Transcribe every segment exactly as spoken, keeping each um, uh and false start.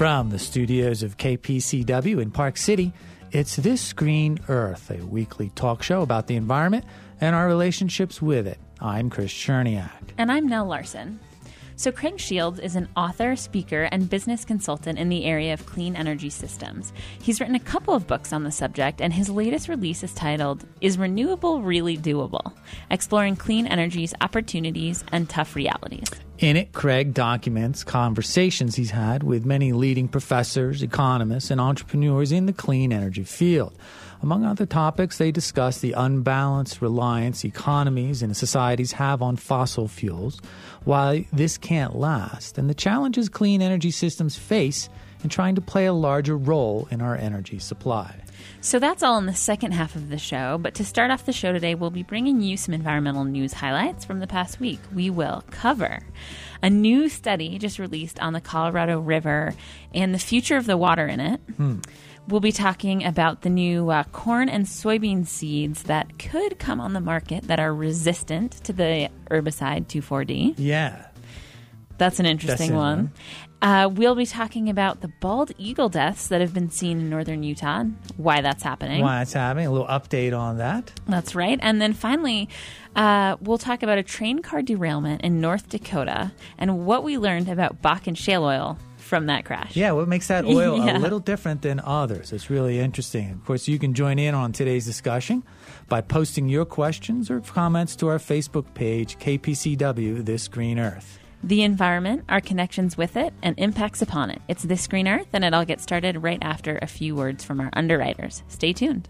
From the studios of K P C W in Park City, it's This Green Earth, a weekly talk show about the environment and our relationships with it. I'm Chris Cherniak. And I'm Nell Larson. So Craig Shields is an author, speaker, and business consultant in the area of clean energy systems. He's written a couple of books on the subject, and his latest release is titled, Is Renewable Really Doable? Exploring Clean Energy's Opportunities and Tough Realities. In it, Craig documents conversations he's had with many leading professors, economists, and entrepreneurs in the clean energy field. Among other topics, they discuss the unbalanced reliance economies and societies have on fossil fuels, why this can't last, and the challenges clean energy systems face in trying to play a larger role in our energy supply. So that's all in the second half of the show, but to start off the show today, we'll be bringing you some environmental news highlights from the past week. We will cover a new study just released on the Colorado River and the future of the water in it. Hmm. We'll be talking about the new uh, corn and soybean seeds that could come on the market that are resistant to the herbicide two four D. Yeah. That's an interesting That's one. one. Uh, we'll be talking about the bald eagle deaths that have been seen in northern Utah, why that's happening. Why it's happening, a little update on that. That's right. And then finally, uh, we'll talk about a train car derailment in North Dakota and what we learned about Bakken shale oil from that crash. Yeah, what makes that oil yeah. a little different than others? It's really interesting. Of course, you can join in on today's discussion by posting your questions or comments to our Facebook page, K P C W This Green Earth. The environment, our connections with it, and impacts upon it. It's This Green Earth, and it all gets started right after a few words from our underwriters. Stay tuned.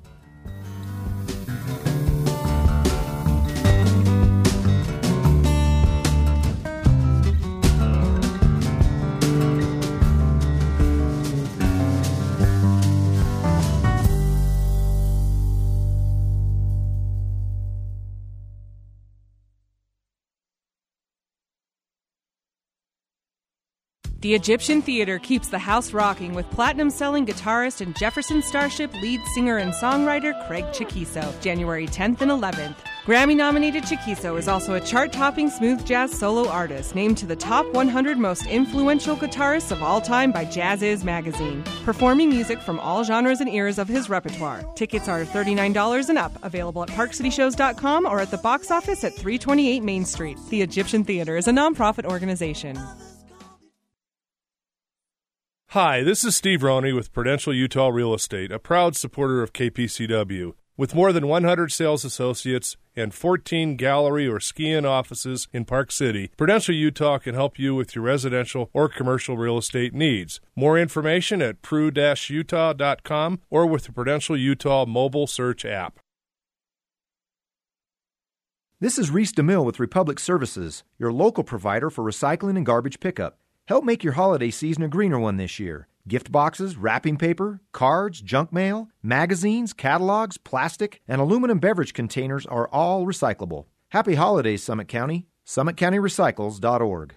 The Egyptian Theater keeps the house rocking with platinum-selling guitarist and Jefferson Starship lead singer and songwriter Craig Chiquiso, January tenth and eleventh. Grammy-nominated Chiquiso is also a chart-topping smooth jazz solo artist named to the top one hundred most influential guitarists of all time by Jazz Is magazine, performing music from all genres and eras of his repertoire. Tickets are thirty-nine dollars and up, available at park city shows dot com or at the box office at three twenty-eight Main Street. The Egyptian Theater is a nonprofit organization. Hi, this is Steve Roney with Prudential Utah Real Estate, a proud supporter of K P C W. With more than one hundred sales associates and fourteen gallery or ski-in offices in Park City, Prudential Utah can help you with your residential or commercial real estate needs. More information at pru dash utah dot com or with the Prudential Utah mobile search app. This is Reese DeMille with Republic Services, your local provider for recycling and garbage pickup. Help make your holiday season a greener one this year. Gift boxes, wrapping paper, cards, junk mail, magazines, catalogs, plastic, and aluminum beverage containers are all recyclable. Happy holidays, Summit County. summit county recycles dot org.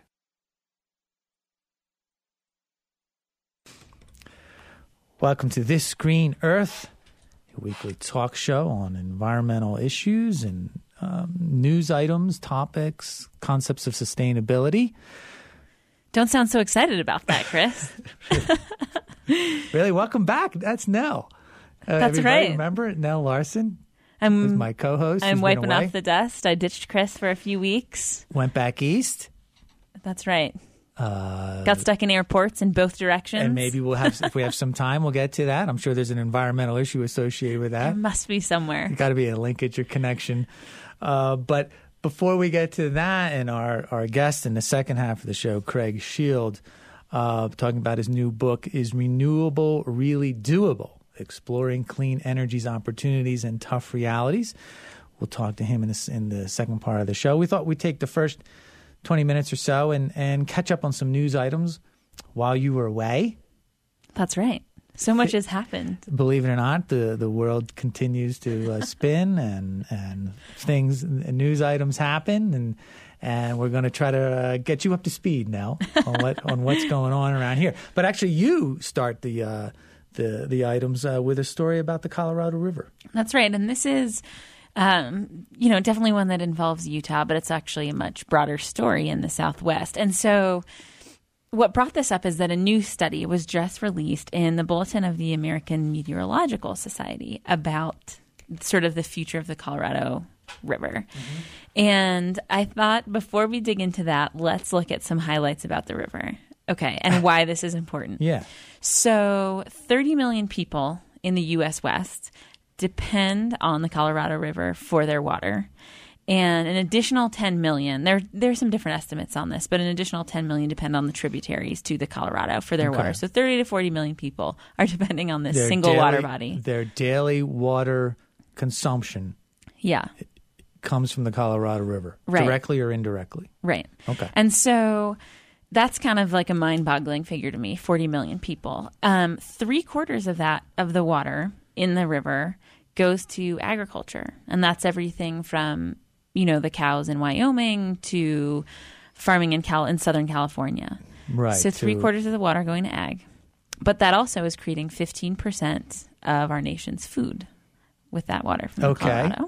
Welcome to This Green Earth, a weekly talk show on environmental issues and um, news items, topics, concepts of sustainability. Don't sound so excited about that, Chris. Really? Welcome back. That's Nell. Uh, That's everybody right. Remember Nell Larson? I'm was my co-host. I'm who's wiping been away. off the dust. I ditched Chris for a few weeks. Went back east. That's right. Uh, Got stuck in airports in both directions. and maybe we'll have, if we have some time, we'll get to that. I'm sure there's an environmental issue associated with that. There must be somewhere. Got to be a linkage or connection. Uh, but before we get to that, and our, our guest in the second half of the show, Craig Shields, uh, talking about his new book, Is Renewable Really Doable? Exploring Clean Energy's Opportunities and Tough Realities. We'll talk to him in, this, in the second part of the show. We thought we'd take the first twenty minutes or so and, and catch up on some news items while you were away. That's right. So much has happened. Believe it or not, the, the world continues to uh, spin, and and things, and news items happen, and and we're going to try to uh, get you up to speed now on what on what's going on around here. But actually, you start the uh, the the items uh, with a story about the Colorado River. That's right, and this is. Um, you know, definitely one that involves Utah, but it's actually a much broader story in the Southwest. And so what brought this up is that a new study was just released in the Bulletin of the American Meteorological Society about sort of the future of the Colorado River. Mm-hmm. And I thought before we dig into that, let's look at some highlights about the river. Okay, and why this is important. Yeah. So thirty million people in the U S West depend on the Colorado River for their water. And an additional ten million, there there's some different estimates on this, but an additional ten million depend on the tributaries to the Colorado for their Okay. water. So thirty to forty million people are depending on this Their single daily- water body. Their daily water consumption Yeah, comes from the Colorado River, Right. directly or indirectly. right. Okay. And so that's kind of like a mind-boggling figure to me, forty million people. Um, three quarters of that, of the water in the river, goes to agriculture. And that's everything from, you know, the cows in Wyoming to farming in Cal in Southern California. Right. So three to- quarters of the water going to ag. But that also is creating fifteen percent of our nation's food with that water from Okay. Colorado.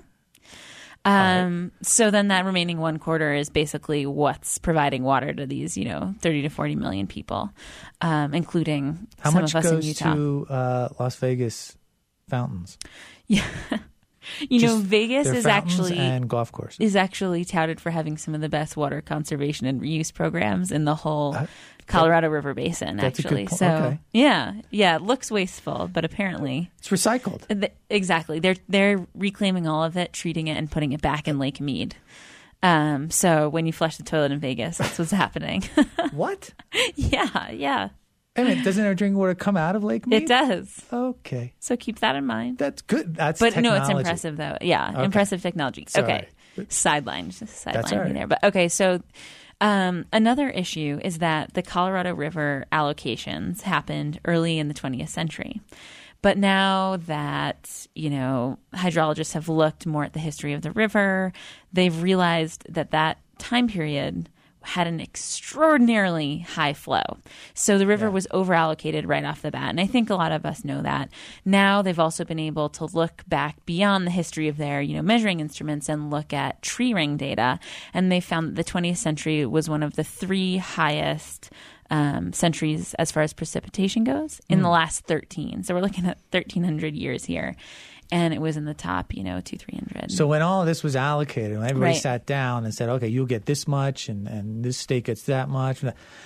Um, so then that remaining one quarter is basically what's providing water to these, you know, thirty to forty million people, um, including How some much of us in goes Utah. to uh, Las Vegas fountains? Yeah. You know, Just Vegas their is fountains actually and golf courses. is actually touted for having some of the best water conservation and reuse programs in the whole Uh, Colorado River Basin, that's a good actually. po- So, okay. yeah, yeah, it looks wasteful, but apparently, It's recycled. th- exactly, they're they're reclaiming all of it, treating it, and putting it back in Lake Mead. Um, so when you flush the toilet in Vegas, that's what's happening. What? yeah, yeah, I mean, doesn't our drinking water come out of Lake Mead? it does. Okay. So keep that in mind. That's good. That's But no, technology. it's impressive though. Yeah, Okay. impressive technology. Sorry. Okay, sideline, just That's sideline all me right. there. But okay, so um, another issue is that the Colorado River allocations happened early in the twentieth century. But now that, you know, hydrologists have looked more at the history of the river, they've realized that that time period had an extraordinarily high flow. So the river Yeah. was overallocated right off the bat. And I think a lot of us know that. Now they've also been able to look back beyond the history of their, you know, measuring instruments and look at tree ring data. And they found that the twentieth century was one of the three highest um, centuries as far as precipitation goes in the last thirteen. So we're looking at thirteen hundred years here. And it was in the top, you know, two, three hundred. So when all of this was allocated, when everybody Right. sat down and said, okay, you'll get this much and, and this state gets that much,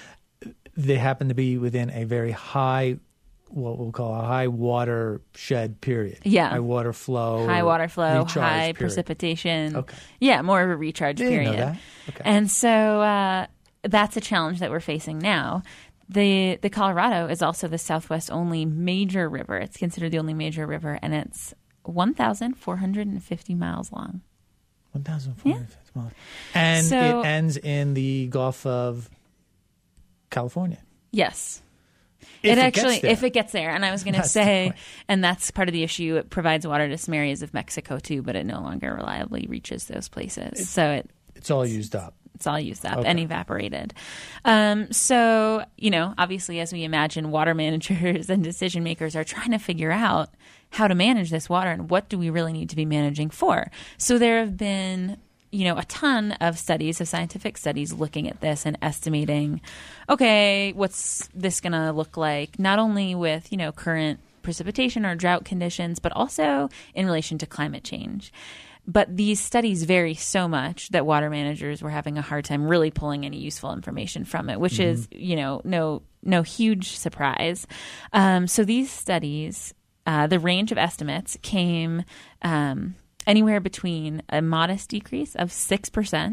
they happen to be within a very high, what we'll call a high watershed period. Yeah. High water flow. high water flow, recharge high period. precipitation. Okay. Yeah, more of a recharge Didn't know period. that. Okay. And so uh, that's a challenge that we're facing now. The the Colorado is also the Southwest only major river. It's considered the only major river, and it's one thousand four hundred fifty miles long. one thousand four hundred fifty miles. And So- it ends in the Gulf of California. Yes. If it it actually, gets there. if it gets there, and I was going to That's the say, point. and that's part of the issue. It provides water to some areas of Mexico too, but it no longer reliably reaches those places. so it It's all used up. it's all used up Okay. and evaporated. Um, so, you know, obviously, as we imagine, water managers and decision makers are trying to figure out how to manage this water and what do we really need to be managing for. So there have been, you know, a ton of studies, of scientific studies looking at this and estimating, okay, what's this going to look like, not only with, you know, current precipitation or drought conditions, but also in relation to climate change. But these studies vary so much that water managers were having a hard time really pulling any useful information from it, which is, you know, no no huge surprise. Um, so these studies, uh, the range of estimates came um, anywhere between a modest decrease of six percent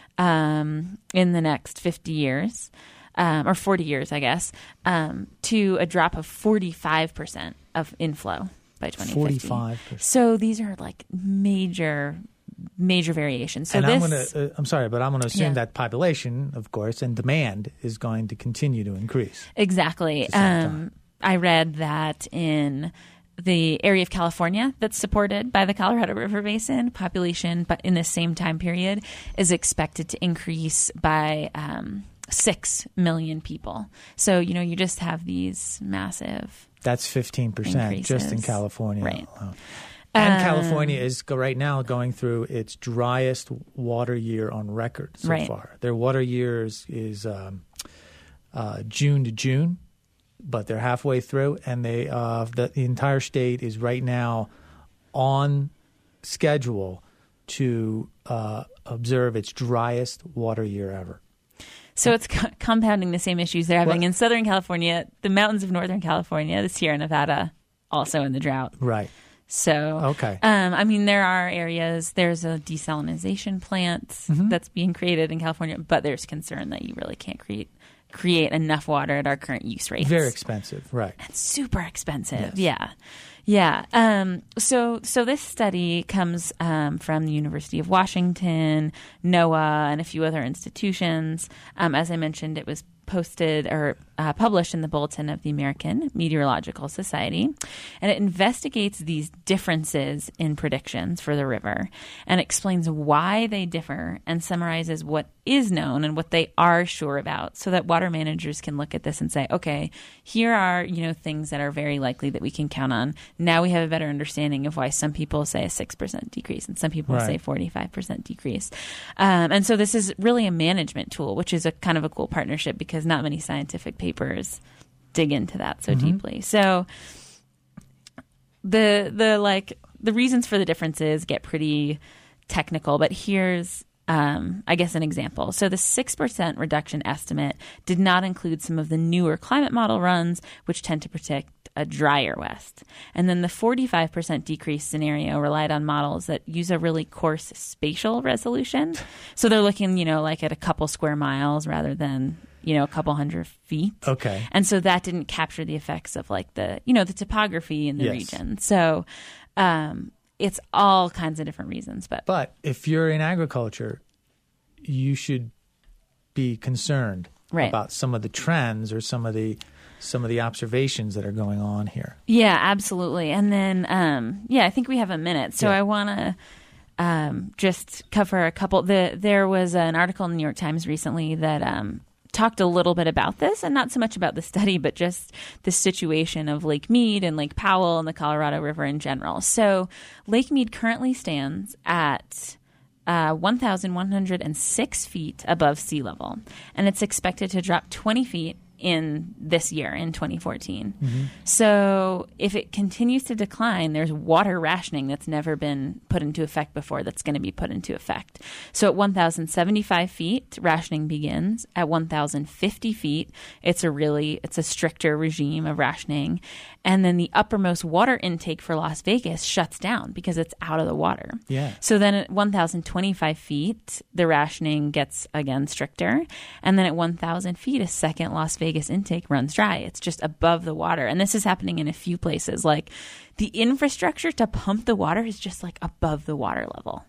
um, in the next fifty years, um, or forty years, I guess, um, to a drop of forty-five percent of inflow by twenty fifty. forty-five percent. So these are like major, major variations. So and this, I'm going to, uh, I'm sorry, but I'm going to assume Yeah. that population, of course, and demand is going to continue to increase. exactly. At the same Um, time. I read that in the area of California that's supported by the Colorado River Basin, population, but in the same time period, is expected to increase by um, six million people. So, you know, you just have these massive. That's fifteen percent just in Increases. California Right. alone. And Um, California is go- right now going through its driest water year on record so Right. far. Their water year is, is um, uh, June to June, but they're halfway through, and they uh, the, the entire state is right now on schedule to uh, observe its driest water year ever. So it's co- compounding the same issues they're having What? in Southern California, the mountains of Northern California, the Sierra Nevada, also in the drought. Right. So, Okay. um, I mean, there are areas, there's a desalinization plant Mm-hmm. that's being created in California, but there's concern that you really can't create create enough water at our current use rates. Very expensive. Right. It's super expensive. Yes. Yeah. Yeah. Um, so, so this study comes um, from the University of Washington, NOAA, and a few other institutions. Um, as I mentioned, it was posted or uh, published in the Bulletin of the American Meteorological Society, and it investigates these differences in predictions for the river and explains why they differ and summarizes what is known and what they are sure about, so that water managers can look at this and say, okay, here are, you know, things that are very likely that we can count on. Now we have a better understanding of why some people say a six percent decrease and some people Right. say forty-five percent decrease. Um, and so this is really a management tool, which is a kind of a cool partnership because not many scientific papers dig into that so Mm-hmm. deeply. So the the like the reasons for the differences get pretty technical, but here's um, I guess an example. So the six percent reduction estimate did not include some of the newer climate model runs, which tend to predict a drier west. And then the forty-five percent decrease scenario relied on models that use a really coarse spatial resolution. So they're looking, you know, like at a couple square miles rather than, you know, a couple hundred feet. Okay. And so that didn't capture the effects of like the, you know, the topography in the Yes. region. So um, it's all kinds of different reasons. But, But if you're in agriculture, you should be concerned Right. about some of the trends or some of the some of the observations that are going on here. yeah, absolutely. And then, um, yeah, I think we have a minute. So Yeah. I want to um, just cover a couple. The, there was an article in the New York Times recently that um, talked a little bit about this, and not so much about the study, but just the situation of Lake Mead and Lake Powell and the Colorado River in general. So Lake Mead currently stands at uh, one thousand one hundred six feet above sea level, and it's expected to drop twenty feet in this year, in twenty fourteen. Mm-hmm. So if it continues to decline, there's water rationing that's never been put into effect before that's going to be put into effect. So at one thousand seventy-five feet, rationing begins. At one thousand fifty feet, it's a really, it's a stricter regime of rationing. And then the uppermost water intake for Las Vegas shuts down because it's out of the water. Yeah. So then at one thousand twenty-five feet, the rationing gets again stricter. And then at one thousand feet, a second Las Vegas intake runs dry. It's just above the water. And this is happening in a few places. Like the infrastructure to pump the water is just like above the water level.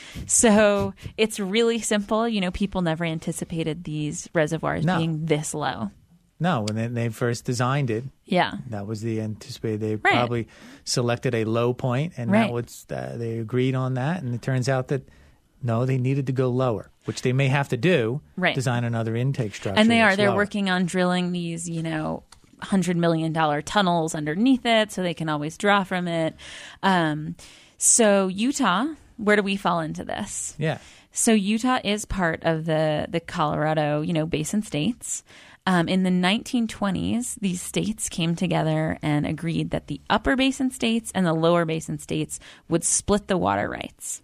So it's really simple. You know, people never anticipated these reservoirs No. being this low. No, when they, they first designed it, Yeah. that was the anticipated. They Right. probably selected a low point, and Right. that was uh, they agreed on that. And it turns out that no, they needed to go lower, which they may have to do. Right. Design another intake structure. And they are. that's They're lower. working on drilling these, you know, one hundred million dollars tunnels underneath it so they can always draw from it. Um, so Utah, where do we fall into this? Yeah. So Utah is part of the, the Colorado, you know, basin states. Um, in the nineteen twenties, these states came together and agreed that the upper basin states and the lower basin states would split the water rights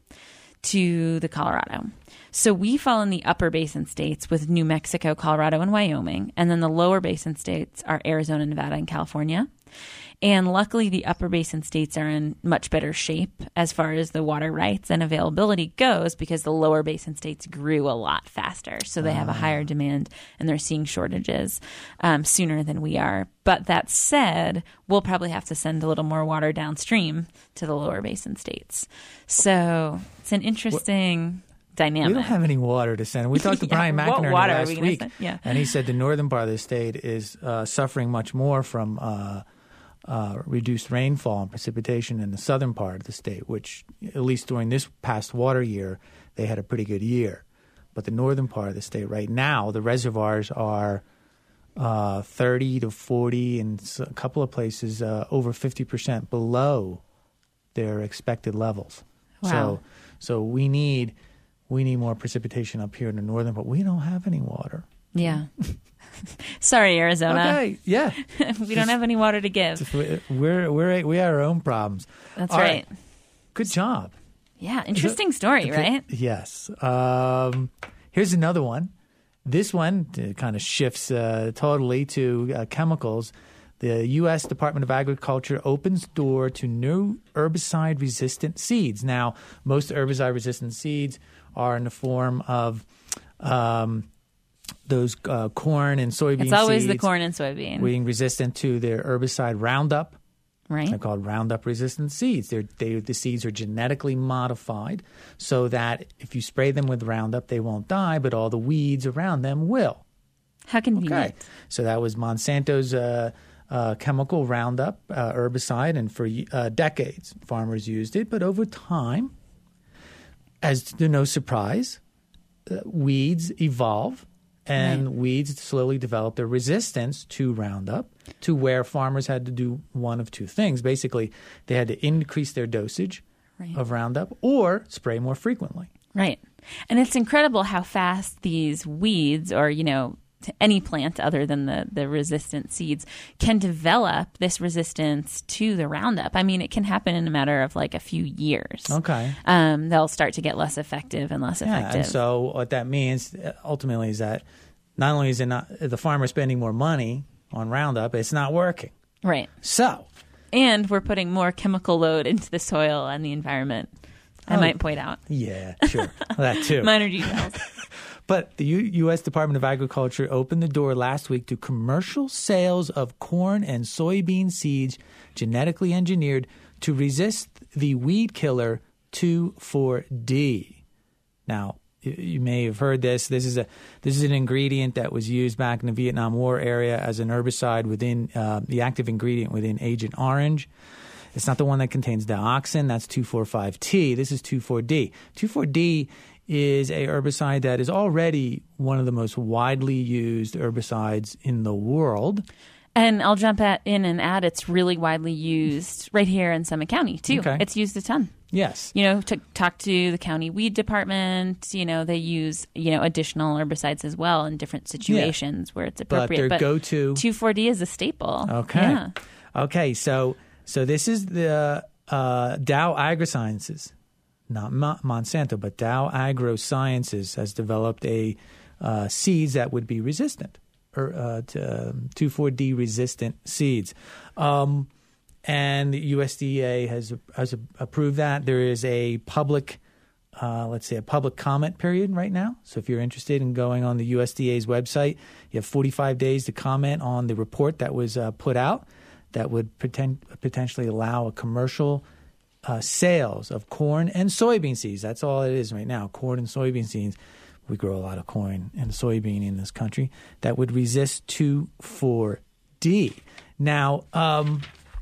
to the Colorado. So we fall in the upper basin states with New Mexico, Colorado, and Wyoming. And then the lower basin states are Arizona, Nevada, and California. And luckily, the upper basin states are in much better shape as far as the water rights and availability goes because the lower basin states grew a lot faster. So they have a higher demand and they're seeing shortages um, sooner than we are. But that said, we'll probably have to send a little more water downstream to the lower basin states. So it's an interesting dynamic. We don't have any water to send. We talked to Yeah, Brian what McInerney water are last we gonna week, send? Yeah. and he said the northern part of the state is uh, suffering much more from uh, uh, reduced rainfall and precipitation in the southern part of the state, which, at least during this past water year, they had a pretty good year. But the northern part of the state right now, the reservoirs are uh, thirty to forty, and a couple of places uh, over fifty percent below their expected levels. Wow. So, so we need we need more precipitation up here in the northern, but we don't have any water. Yeah. Sorry, Arizona. Okay, yeah. we don't have any water to give. We're, we're, we have our own problems. That's All right. right. Good job. Yeah, interesting story, right? Yes. Um, here's another one. This one kind of shifts uh, totally to uh, chemicals. The U S Department of Agriculture opens door to new herbicide-resistant seeds. Now, most herbicide-resistant seeds are in the form of um, those uh, corn and soybean seeds. It's always the corn and soybean. Being resistant to their herbicide Roundup. Right. They're called Roundup-resistant seeds. They're, they, the seeds are genetically modified so that if you spray them with Roundup, they won't die, but all the weeds around them will. How convenient. Okay. So that was Monsanto's uh, uh, chemical Roundup uh, herbicide, and for uh, decades farmers used it. But over time, as to no surprise, uh, weeds evolve. And right. weeds slowly develop their resistance to Roundup, to where farmers had to do one of two things. Basically, they had to increase their dosage right. of Roundup or spray more frequently. Right. And it's incredible how fast these weeds, or, you know, any plant other than the, the resistant seeds, can develop this resistance to the Roundup. I mean, it can happen in a matter of like a few years. Okay. Um, they'll start to get less effective and less yeah, effective. And so what that means ultimately is that not only is it not the farmer spending more money on Roundup, it's not working. Right. So. And we're putting more chemical load into the soil and the environment, I oh, might point out. Yeah, sure. That too. Minor details. But the U S Department of Agriculture opened the door last week to commercial sales of corn and soybean seeds genetically engineered to resist the weed killer two four D. Now, you may have heard this. This is a this is an ingredient that was used back in the Vietnam War area as an herbicide within uh, the active ingredient within Agent Orange. It's not the one that contains dioxin. That's two four five T. This is two four D. two four D is a herbicide that is already one of the most widely used herbicides in the world. And I'll jump at, in and add it's really widely used right here in Summit County, too. Okay. It's used a ton. Yes. You know, to talk to the county weed department, you know, they use, you know, additional herbicides as well in different situations yeah. where it's appropriate. But their but go-to two four D is a staple. Okay. Yeah. Okay, so so this is the uh, Dow AgroSciences. Not Mo- Monsanto, but Dow AgroSciences has developed a uh, seeds that would be resistant, or uh, to um, two four D resistant seeds, um, and the U S D A has has approved that. There is a public, uh, let's say, a public comment period right now. So if you're interested in going on the U S D A's website, you have forty-five days to comment on the report that was uh, put out that would poten- potentially allow a commercial Uh, sales of corn and soybean seeds. That's all it is right now, corn and soybean seeds. We grow a lot of corn and soybean in this country that would resist two four D. Now, um,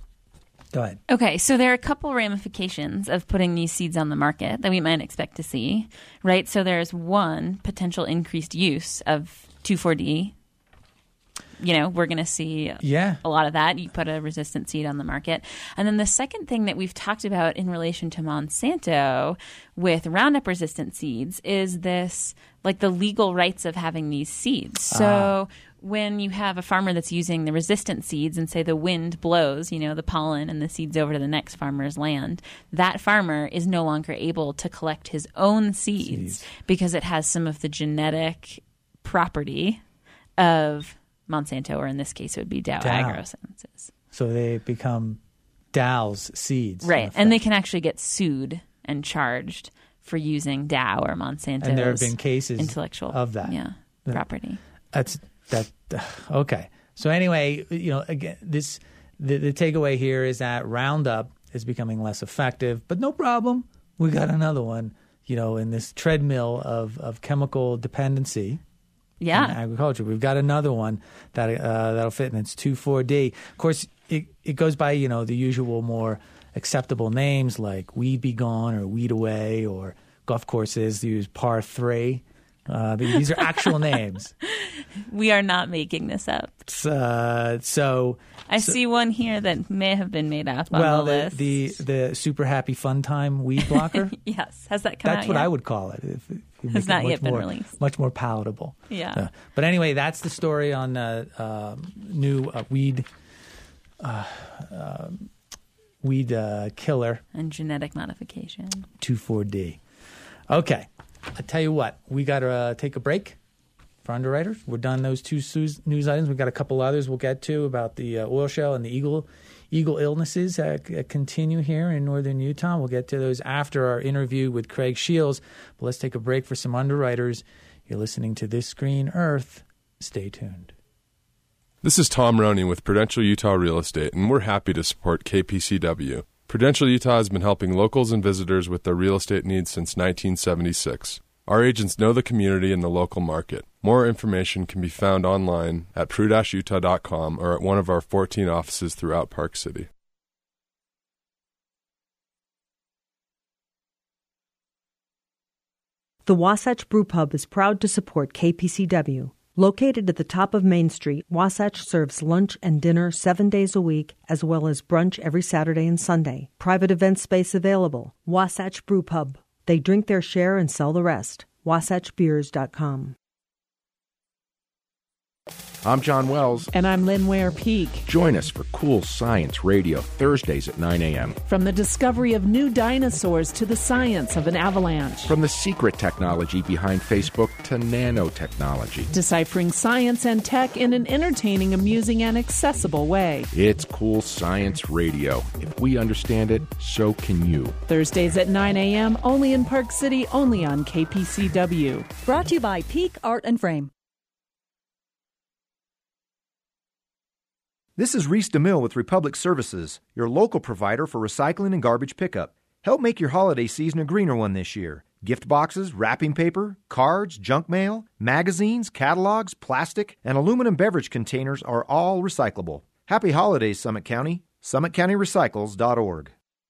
go ahead. Okay, so there are a couple ramifications of putting these seeds on the market that we might expect to see, right? So there's one, potential increased use of two four D. You know, we're going to see yeah. a lot of that. You put a resistant seed on the market. And then the second thing that we've talked about in relation to Monsanto with Roundup resistant seeds is this, like the legal rights of having these seeds. So ah. when you have a farmer that's using the resistant seeds and say the wind blows, you know, the pollen and the seeds over to the next farmer's land, that farmer is no longer able to collect his own seeds, seeds. because it has some of the genetic property of Monsanto, or in this case, it would be Dow, Dow. AgroSciences. So they become Dow's seeds. Right. And they can actually get sued and charged for using Dow or Monsanto's and there have been cases intellectual of that. Yeah, that, property. That's that. Okay. So anyway, you know, again, this the, the takeaway here is that Roundup is becoming less effective, but no problem. We got another one, you know, in this treadmill of, of chemical dependency. Yeah, in agriculture. We've got another one that uh, that'll fit, and it's two four D. Of course, it it goes by, you know, the usual more acceptable names like Weed Be Gone or Weed Away, or golf courses use Par three. Uh, these are actual names. We are not making this up. Uh, so I so, see one here that may have been made up on well, the the, list. the the Super Happy Fun Time weed blocker. Yes, has that come That's out what yet? I would call it. If, if you Has make it not much yet been more, released. Much more palatable. Yeah. Uh, but anyway, that's the story on uh, uh, new uh, weed uh, uh, weed uh, killer And genetic modification. two four D. Okay, I tell you what, we got to uh, take a break for underwriters. We're done those two news items. We've got a couple others we'll get to about the uh, oil shale and the eagle eagle illnesses that uh, continue here in northern Utah. We'll get to those after our interview with Craig Shields. But let's take a break for some underwriters. You're listening to This Green Earth. Stay tuned. This is Tom Roney with Prudential Utah Real Estate, and we're happy to support K P C W. Prudential Utah has been helping locals and visitors with their real estate needs since nineteen seventy-six. Our agents know the community and the local market. More information can be found online at pru dash utah dot com or at one of our fourteen offices throughout Park City. The Wasatch Brew Pub is proud to support K P C W. Located at the top of Main Street, Wasatch serves lunch and dinner seven days a week, as well as brunch every Saturday and Sunday. Private event space available. Wasatch Brew Pub. They drink their share and sell the rest. wasatch beers dot com. I'm John Wells. And I'm Lynn Ware Peak. Join us for Cool Science Radio, Thursdays at nine a.m. From the discovery of new dinosaurs to the science of an avalanche. From the secret technology behind Facebook to nanotechnology. Deciphering science and tech in an entertaining, amusing, and accessible way. It's Cool Science Radio. If we understand it, so can you. Thursdays at nine a.m., only in Park City, only on K P C W. Brought to you by Peak Art and Frame. This is Reese DeMille with Republic Services, your local provider for recycling and garbage pickup. Help make your holiday season a greener one this year. Gift boxes, wrapping paper, cards, junk mail, magazines, catalogs, plastic, and aluminum beverage containers are all recyclable. Happy holidays, Summit County. summit county recycles dot org.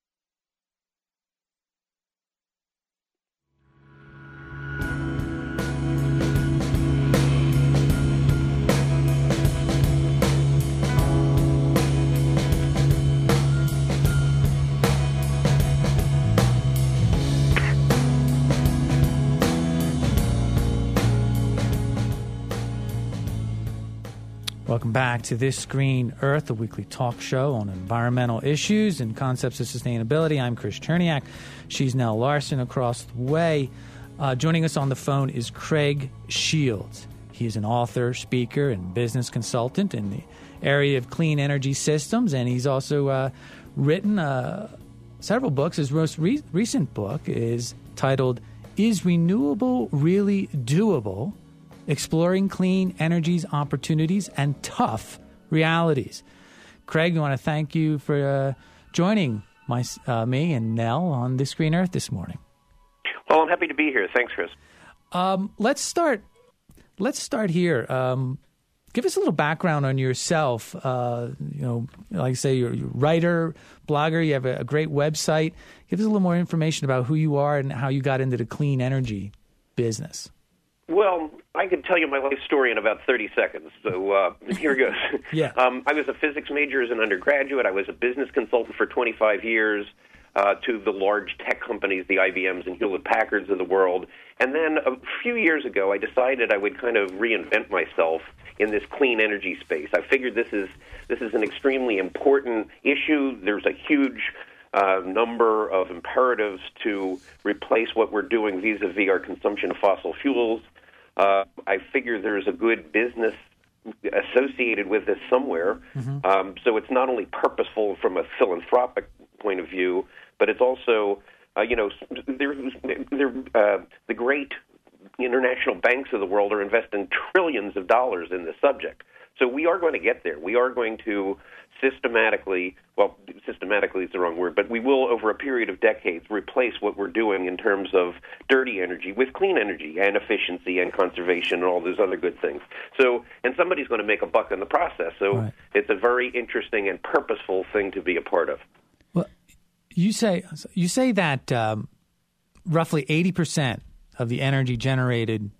Welcome back to This Green Earth, a weekly talk show on environmental issues and concepts of sustainability. I'm Chris Cherniak. She's Nell Larson across the way. Uh, joining us on the phone is Craig Shields. He is an author, speaker, and business consultant in the area of clean energy systems, and he's also uh, written uh, several books. His most re- recent book is titled, Is Renewable Really Doable? Exploring Clean Energy's Opportunities and Tough Realities. Craig, I want to thank you for uh, joining my, uh, me and Nell on This Green Earth this morning. Well, I'm happy to be here. Thanks, Chris. Um, let's start. Let's start here. Um, give us a little background on yourself. Uh, you know, like I say, you're, you're a writer, blogger. You have a, a great website. Give us a little more information about who you are and how you got into the clean energy business. Well, I could tell you my life story in about thirty seconds, so uh, here goes. Yeah. Um, I was a physics major as an undergraduate. I was a business consultant for twenty-five years uh, to the large tech companies, the I B Ms and Hewlett-Packards of the world. And then a few years ago, I decided I would kind of reinvent myself in this clean energy space. I figured this is this is an extremely important issue. There's a huge Uh, number of imperatives to replace what we're doing vis-a-vis our consumption of fossil fuels. Uh, I figure there's a good business associated with this somewhere. Mm-hmm. Um, so it's not only purposeful from a philanthropic point of view, but it's also, uh, you know, they're, they're, uh, the great international banks of the world are investing trillions of dollars in this subject. So we are going to get there. We are going to systematically, well, systematically is the wrong word, but we will, over a period of decades, replace what we're doing in terms of dirty energy with clean energy and efficiency and conservation and all those other good things. So, and somebody's going to make a buck in the process. So right. It's a very interesting and purposeful thing to be a part of. Well, you say you say that um, roughly eighty percent of the energy generated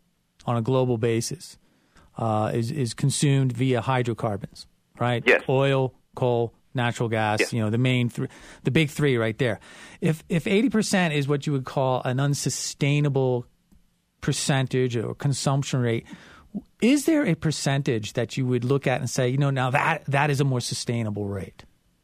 on a global basis uh, is is consumed via hydrocarbons, right? Yes. Oil, coal, natural gas. Yes. You know, the main three, the big three, right there. If if eighty percent is what you would call an unsustainable percentage or consumption rate, is there a percentage that you would look at and say, you know, now that that is a more sustainable rate?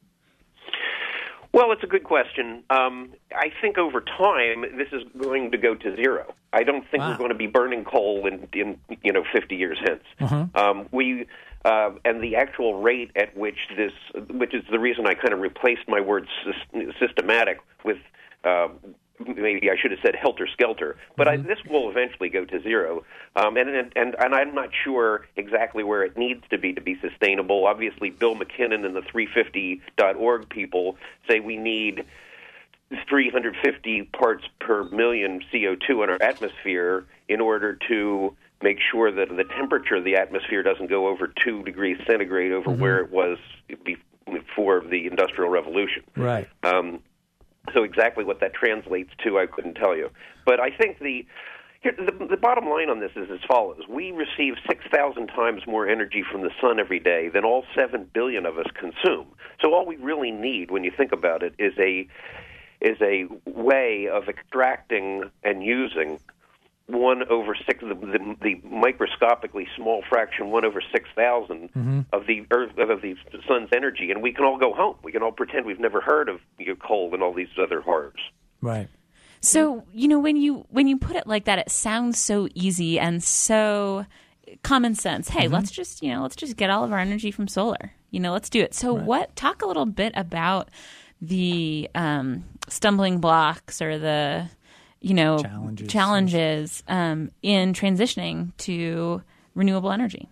Well, it's a good question. Um, I think over time this is going to go to zero. I don't think wow. we're going to be burning coal in, in you know fifty years hence. Uh-huh. Um, we uh, and the actual rate at which this, which is the reason I kind of replaced my word sy- systematic with. Uh, Maybe I should have said helter-skelter, but mm-hmm. I, this will eventually go to zero, um, and, and and and I'm not sure exactly where it needs to be to be sustainable. Obviously, Bill McKinnon and the three fifty dot org people say we need three hundred fifty parts per million C O two in our atmosphere in order to make sure that the temperature of the atmosphere doesn't go over two degrees centigrade over mm-hmm. where it was before the Industrial Revolution. Right. Um, So exactly what that translates to, I couldn't tell you. But I think the here, the, the bottom line on this is as follows. We receive six thousand times more energy from the sun every day than all seven billion of us consume. So all we really need, when you think about it, is a is a way of extracting and using one over six, the, the, the microscopically small fraction, one over six thousand mm-hmm. of the Earth of the sun's energy, and we can all go home. We can all pretend we've never heard of you know, coal and all these other horrors. Right. So you know when you when you put it like that, it sounds so easy and so common sense. Hey, mm-hmm. let's just you know let's just get all of our energy from solar. You know, let's do it. So right. what? Talk a little bit about the um, stumbling blocks or the you know, challenges, challenges um, in transitioning to renewable energy?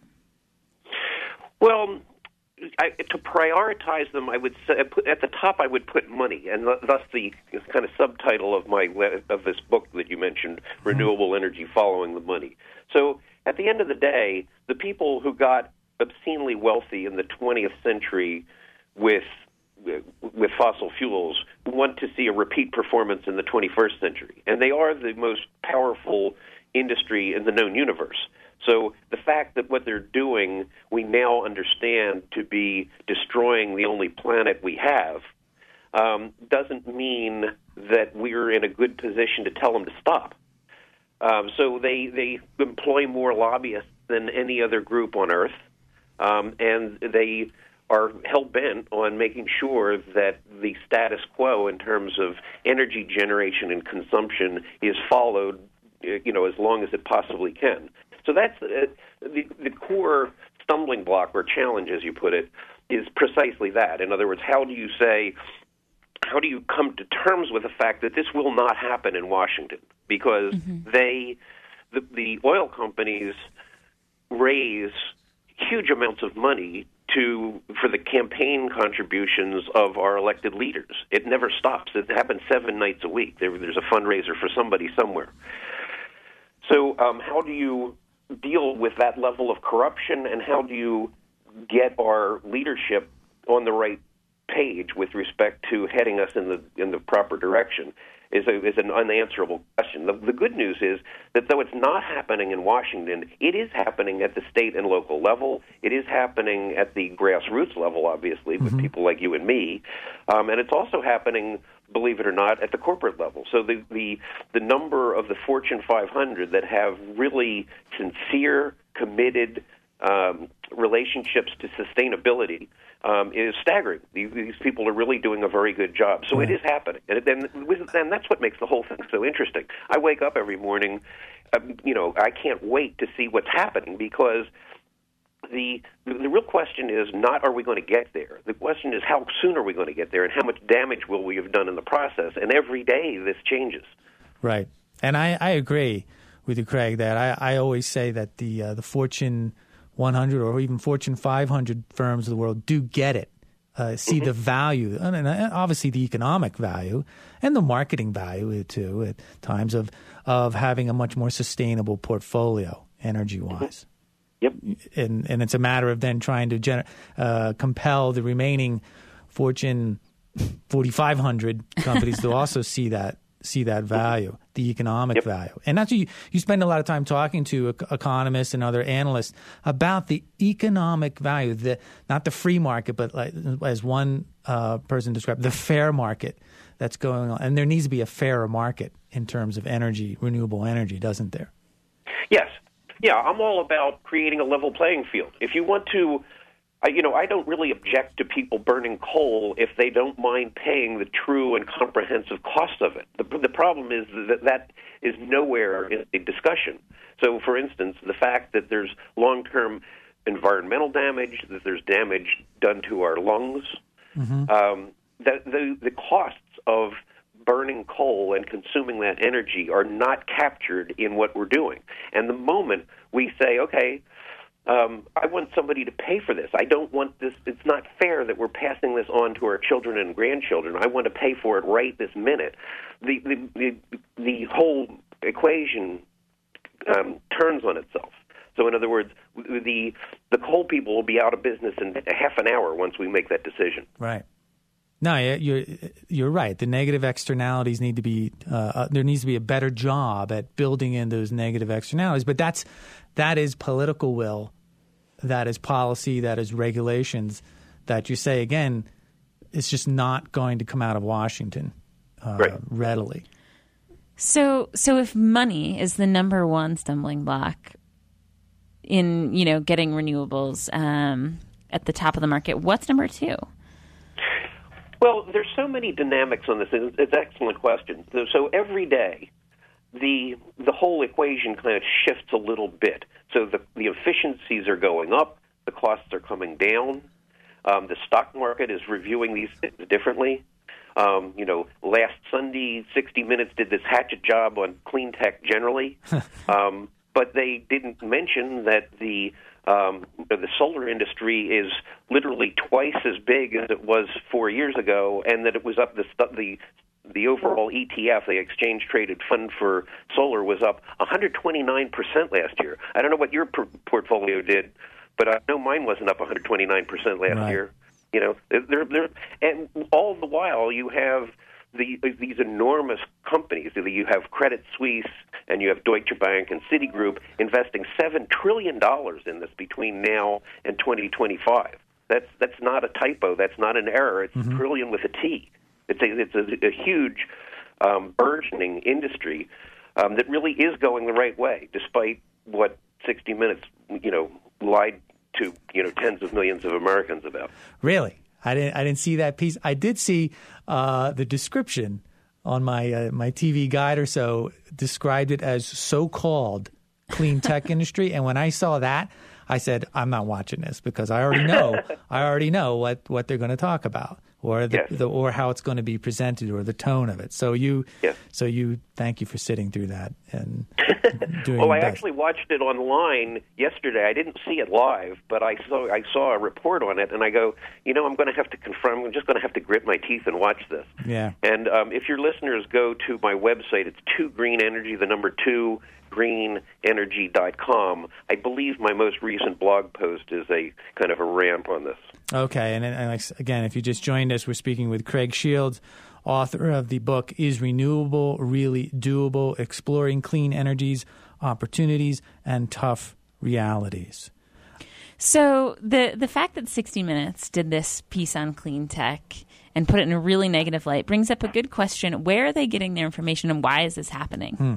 Well, I, to prioritize them, I would say at the top I would put money, and thus the kind of subtitle of my of this book that you mentioned, Renewable Energy Following the Money. So at the end of the day, the people who got obscenely wealthy in the twentieth century with with fossil fuels want to see a repeat performance in the twenty-first century. And they are the most powerful industry in the known universe. So the fact that what they're doing we now understand to be destroying the only planet we have um, doesn't mean that we're in a good position to tell them to stop. Um, so they, they employ more lobbyists than any other group on Earth, um, and they are hell-bent on making sure that the status quo in terms of energy generation and consumption is followed, you know, as long as it possibly can. So that's uh, the, the core stumbling block or challenge, as you put it, is precisely that. In other words, how do you say, how do you come to terms with the fact that this will not happen in Washington? Because mm-hmm. they, the, the oil companies raise huge amounts of money to for the campaign contributions of our elected leaders. It never stops. It happens seven nights a week. There, there's a fundraiser for somebody somewhere. So um, how do you deal with that level of corruption, and how do you get our leadership on the right page with respect to heading us in the in the proper direction? Is, a, is an unanswerable question. The, the good news is that though it's not happening in Washington, it is happening at the state and local level. It is happening at the grassroots level, obviously, with mm-hmm. people like you and me. Um, and it's also happening, believe it or not, at the corporate level. So the, the, the number of the Fortune five hundred that have really sincere, committed um, relationships to sustainability Um, is staggering. These, these people are really doing a very good job. So right. it is happening. And then and that's what makes the whole thing so interesting. I wake up every morning, um, you know, I can't wait to see what's happening, because the, the the real question is not are we going to get there. The question is how soon are we going to get there, and how much damage will we have done in the process. And every day this changes. Right. And I, I agree with you, Craig, that I, I always say that the uh, the Fortune one hundred or even Fortune five hundred firms of the world do get it, uh, see mm-hmm. the value, and obviously the economic value and the marketing value too at times of of having a much more sustainable portfolio energy-wise. Yep. And and it's a matter of then trying to gener- uh, compel the remaining Fortune forty-five hundred companies to also see that see that value, the economic yep. value. And that's you, you spend a lot of time talking to economists and other analysts about the economic value, the not the free market, but like, as one uh, person described, the fair market that's going on. And there needs to be a fairer market in terms of energy, renewable energy, doesn't there? Yes. Yeah, I'm all about creating a level playing field. If you want to, I, you know, I don't really object to people burning coal if they don't mind paying the true and comprehensive cost of it. The, the problem is that that is nowhere in the discussion. So, for instance, the fact that there's long-term environmental damage, that there's damage done to our lungs, mm-hmm. um, that the, the costs of burning coal and consuming that energy are not captured in what we're doing. And the moment we say, okay, um, I want somebody to pay for this. I don't want this. It's not fair that we're passing this on to our children and grandchildren. I want to pay for it right this minute. The the the, the whole equation um, turns on itself. So, in other words, the the coal people will be out of business in a half an hour once we make that decision. Right. No, you're you're right. The negative externalities need to be uh, there needs to be a better job at building in those negative externalities. But that's that is political will, that is policy, that is regulations. That you say again, it's just not going to come out of Washington uh, right. readily. So, so if money is the number one stumbling block in you know getting renewables um, at the top of the market, what's number two? Well, there's so many dynamics on this. It's an excellent question. So, so every day, the the whole equation kind of shifts a little bit. So the, the efficiencies are going up, the costs are coming down. Um, the stock market is reviewing these things differently. Um, you know, last Sunday, sixty minutes did this hatchet job on clean tech generally, um, but they didn't mention that the Um, the solar industry is literally twice as big as it was four years ago, and that it was up the the the overall E T F, the exchange traded fund for solar, was up one hundred twenty-nine percent last year. I don't know what your per- portfolio did, but I know mine wasn't up one hundred twenty-nine percent last right. year. You know, they're, they're, and all the while you have the, these enormous companies. You have Credit Suisse and you have Deutsche Bank and Citigroup investing seven trillion dollars in this between now and twenty twenty-five. That's that's not a typo. That's not an error. It's mm-hmm. trillion with a T. It's a, it's a, a huge, um, burgeoning industry um, that really is going the right way, despite what sixty minutes, you know, lied to you know tens of millions of Americans about. Really? I didn't. I didn't see that piece. I did see uh, the description on my uh, my T V guide or so described it as so-called clean tech industry, and when I saw that, I said, "I'm not watching this because I already know. I already know what, what they're going to talk about, or the, yes. the or how it's going to be presented, or the tone of it." So you, yes. so you, thank you for sitting through that and doing. Well, I best. actually watched it online yesterday. I didn't see it live, but I saw I saw a report on it, and I go, you know, I'm going to have to confirm. I'm just going to have to grit my teeth and watch this. Yeah. And um, if your listeners go to my website, it's two Green Energy, the number two. green energy dot com. I believe my most recent blog post is a kind of a rant on this. Okay, and, and again, if you just joined us, we're speaking with Craig Shields, author of the book Is Renewable Really Doable? Exploring Clean Energy's Opportunities and Tough Realities. So the the fact that sixty minutes did this piece on clean tech and put it in a really negative light brings up a good question. Where are they getting their information, and why is this happening? Hmm.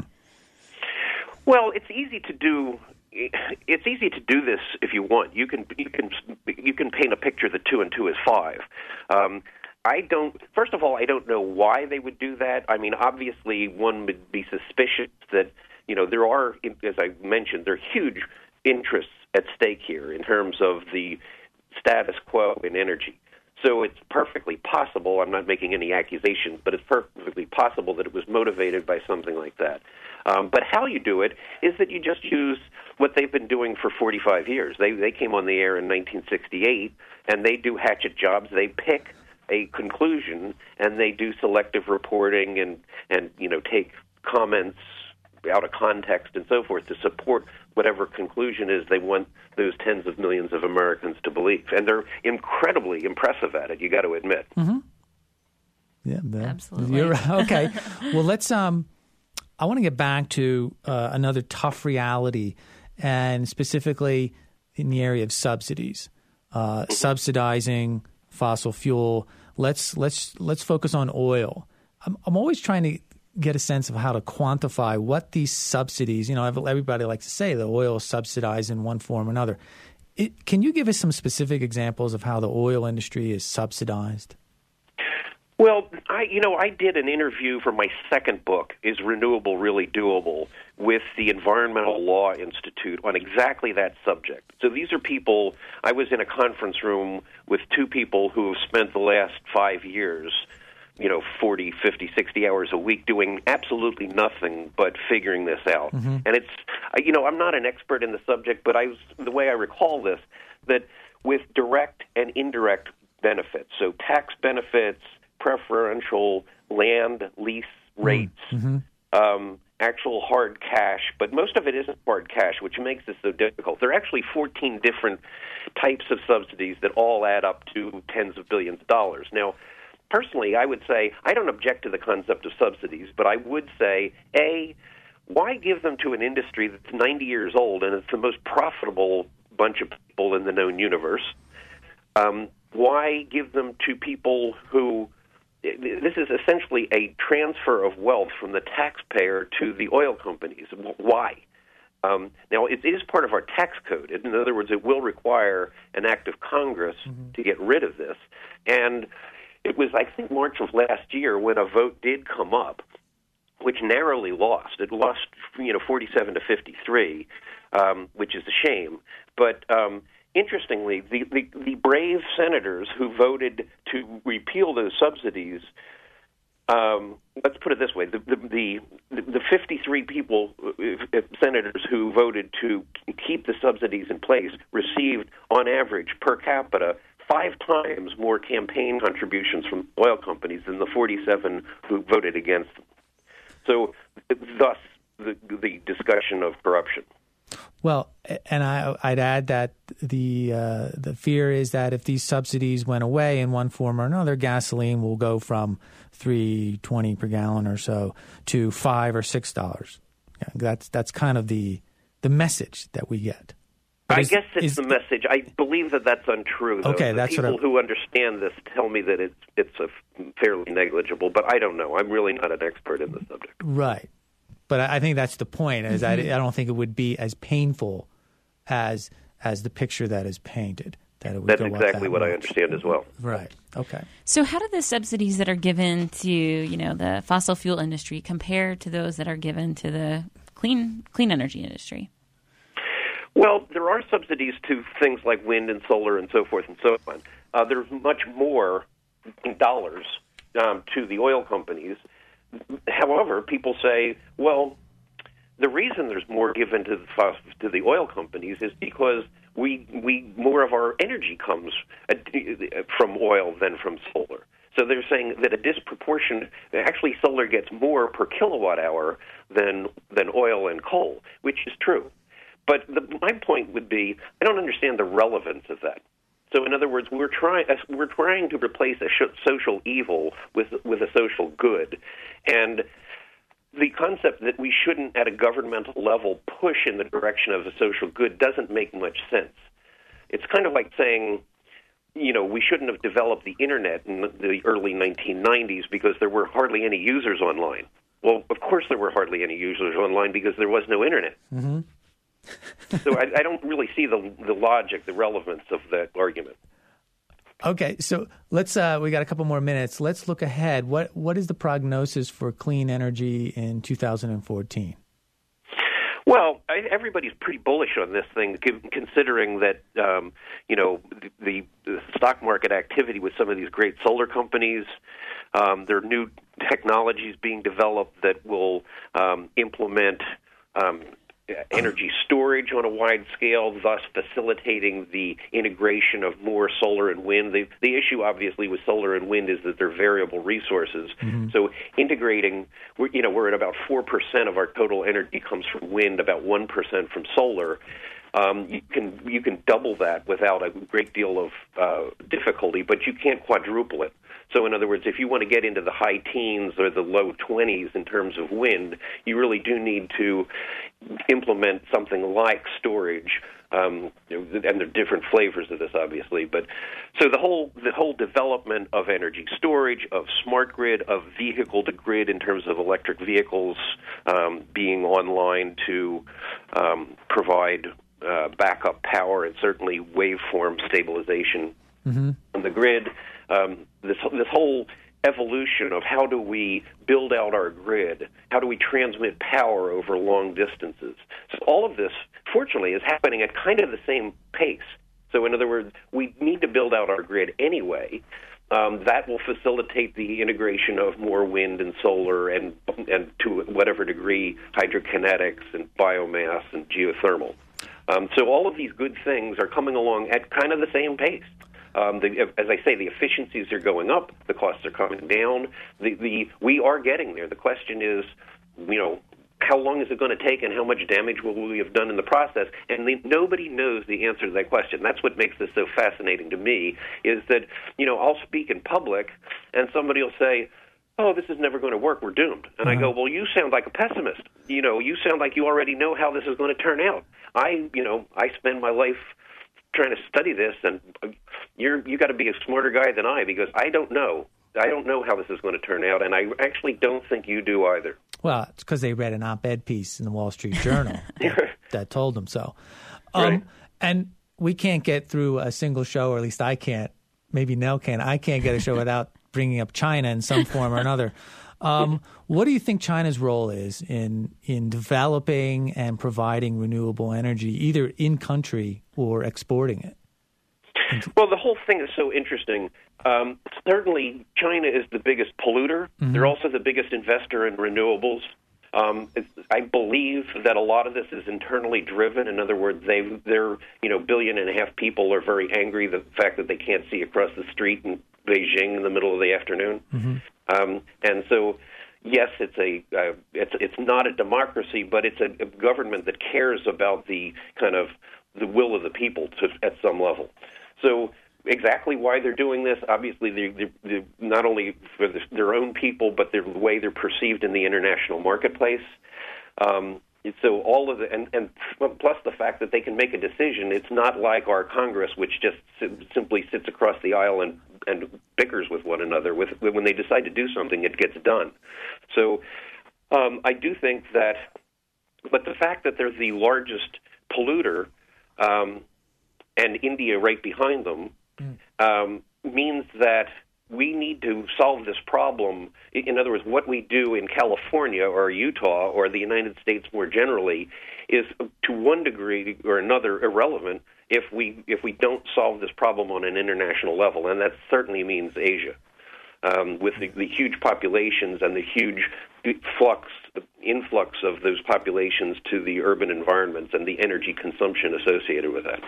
Well, it's easy to do. It's easy to do this if you want. You can you can you can paint a picture that two and two is five. Um, I don't. First of all, I don't know why they would do that. I mean, obviously, one would be suspicious that you know there are, as I mentioned, there are huge interests at stake here in terms of the status quo in energy. So it's perfectly possible. I'm not making any accusations, but it's perfectly possible that it was motivated by something like that. Um, but how you do it is that you just use what they've been doing for forty-five years. They they came on the air in nineteen sixty-eight, and they do hatchet jobs. They pick a conclusion, and they do selective reporting and, and you know take comments out of context and so forth to support whatever conclusion is they want those tens of millions of Americans to believe. And they're incredibly impressive at it, you got to admit. Mm-hmm. Yeah, the, absolutely. You're right. Okay. Well, let's. Um, I want to get back to uh, another tough reality, and specifically in the area of subsidies, uh, subsidizing fossil fuel. Let's let's let's focus on oil. I'm, I'm always trying to get a sense of how to quantify what these subsidies. You know, everybody likes to say the oil is subsidized in one form or another. It, can you give us some specific examples of how the oil industry is subsidized? Well, I, you know, I did an interview for my second book, Is Renewable Really Doable?, with the Environmental Law Institute on exactly that subject. So these are people, I was in a conference room with two people who have spent the last five years, you know, forty, fifty, sixty hours a week doing absolutely nothing but figuring this out. Mm-hmm. And it's, you know, I'm not an expert in the subject, but I was, the way I recall this, that with direct and indirect benefits, so tax benefits, preferential land lease rates, mm-hmm. um, actual hard cash, but most of it isn't hard cash, which makes this so difficult. There are actually fourteen different types of subsidies that all add up to tens of billions of dollars. Now, personally, I would say I don't object to the concept of subsidies, but I would say, A, why give them to an industry that's ninety years old and it's the most profitable bunch of people in the known universe? Um, why give them to people who... This is essentially a transfer of wealth from the taxpayer to the oil companies. Why? Um, now, it is part of our tax code. In other words, it will require an act of Congress mm-hmm. to get rid of this. And it was, I think, March of last year when a vote did come up, which narrowly lost. It lost, you know, forty-seven to fifty-three, um, which is a shame. But um, interestingly, the, the, the brave senators who voted to repeal those subsidies, um, let's put it this way, the, the, the, the fifty-three people, uh, senators who voted to keep the subsidies in place received, on average, per capita, five times more campaign contributions from oil companies than the forty-seven who voted against them. So, thus, the, the discussion of corruption. Well, and I, I'd add that the uh, the fear is that if these subsidies went away in one form or another, gasoline will go from three twenty per gallon or so to five or six dollars. Yeah, that's that's kind of the the message that we get. But I is, guess it's is, the message. I believe that that's untrue. Though. Okay, the that's people what I, who understand this tell me that it's it's a fairly negligible, but I don't know. I'm really not an expert in the subject. Right. But I think that's the point. Is mm-hmm. I, I don't think it would be as painful as as the picture that is painted. That it would that's go exactly that what much. I understand as well. Right. Okay. So, how do the subsidies that are given to you know the fossil fuel industry compare to those that are given to the clean clean energy industry? Well, there are subsidies to things like wind and solar and so forth and so on. Uh, there's much more in dollars um, to the oil companies. However, people say, well, the reason there's more given to the to the oil companies is because we we more of our energy comes from oil than from solar. So they're saying that a disproportionate, actually solar gets more per kilowatt hour than than oil and coal, which is true. But the, my point would be, I don't understand the relevance of that. So, in other words, we're trying we're trying to replace a sh- social evil with with a social good, and the concept that we shouldn't, at a governmental level, push in the direction of a social good doesn't make much sense. It's kind of like saying, you know, we shouldn't have developed the internet in the early nineteen nineties because there were hardly any users online. Well, of course there were hardly any users online because there was no internet. Mm-hmm. So I, I don't really see the the logic, the relevance of that argument. Okay, so let's. Uh, we got a couple more minutes. Let's look ahead. What what is the prognosis for clean energy in two thousand fourteen? Well, I, everybody's pretty bullish on this thing, considering that um, you know the, the stock market activity with some of these great solar companies. Um, there are new technologies being developed that will um, implement Um, energy storage on a wide scale, thus facilitating the integration of more solar and wind. The, the issue, obviously, with solar and wind is that they're variable resources. Mm-hmm. So integrating, we're, you know, we're at about four percent of our total energy comes from wind, about one percent from solar. Um, you can you can double that without a great deal of uh, difficulty, but you can't quadruple it. So in other words, if you want to get into the high teens or the low twenties in terms of wind, you really do need to implement something like storage. Um, and there are different flavors of this, obviously. But so the whole the whole development of energy storage, of smart grid, of vehicle to grid in terms of electric vehicles um, being online to um, provide uh, backup power and certainly waveform stabilization mm-hmm. on the grid. Um, this this whole evolution of how do we build out our grid, how do we transmit power over long distances. So all of this, fortunately, is happening at kind of the same pace. So in other words, we need to build out our grid anyway. Um, that will facilitate the integration of more wind and solar and, and to whatever degree, hydrokinetics and biomass and geothermal. Um, so all of these good things are coming along at kind of the same pace. Um, the, as I say, the efficiencies are going up, the costs are coming down. The, the we are getting there. The question is, you know, how long is it going to take, and how much damage will we have done in the process? And the, nobody knows the answer to that question. That's what makes this so fascinating to me. Is that you know I'll speak in public, and somebody will say, "Oh, this is never going to work. We're doomed." And uh-huh. I go, "Well, you sound like a pessimist. You know, you sound like you already know how this is going to turn out. I, you know, I spend my life trying to study this, and you're you got to be a smarter guy than I, because I don't know. I don't know how this is going to turn out, and I actually don't think you do either." Well, it's because they read an op-ed piece in the Wall Street Journal that, that told them so. Um, right. And we can't get through a single show, or at least I can't. Maybe Nell can. I can't get a show without bringing up China in some form or another. Um, what do you think China's role is in in developing and providing renewable energy, either in country or exporting it? Well, the whole thing is so interesting. Um, certainly, China is the biggest polluter. Mm-hmm. They're also the biggest investor in renewables. Um, it's, I believe that a lot of this is internally driven. In other words, they they're you know billion and a half people are very angry the fact that they can't see across the street in Beijing in the middle of the afternoon. Mm-hmm. Um, and so, yes, it's a uh, it's it's not a democracy, but it's a, a government that cares about the kind of the will of the people to, at some level. So exactly why they're doing this, obviously, they're, they're, they're not only for the, their own people, but the way they're perceived in the international marketplace. Um, so all of the, and, and plus the fact that they can make a decision. It's not like our Congress, which just sim- simply sits across the aisle and, and bickers with one another. With when they decide to do something, it gets done. So um, I do think that, but the fact that they're the largest polluter, um, and India right behind them, mm. um, means that we need to solve this problem. In other words, what we do in California or Utah or the United States more generally is, to one degree or another, irrelevant if we if we don't solve this problem on an international level, and that certainly means Asia, um, with the, the huge populations and the huge flux, influx of those populations to the urban environments and the energy consumption associated with that.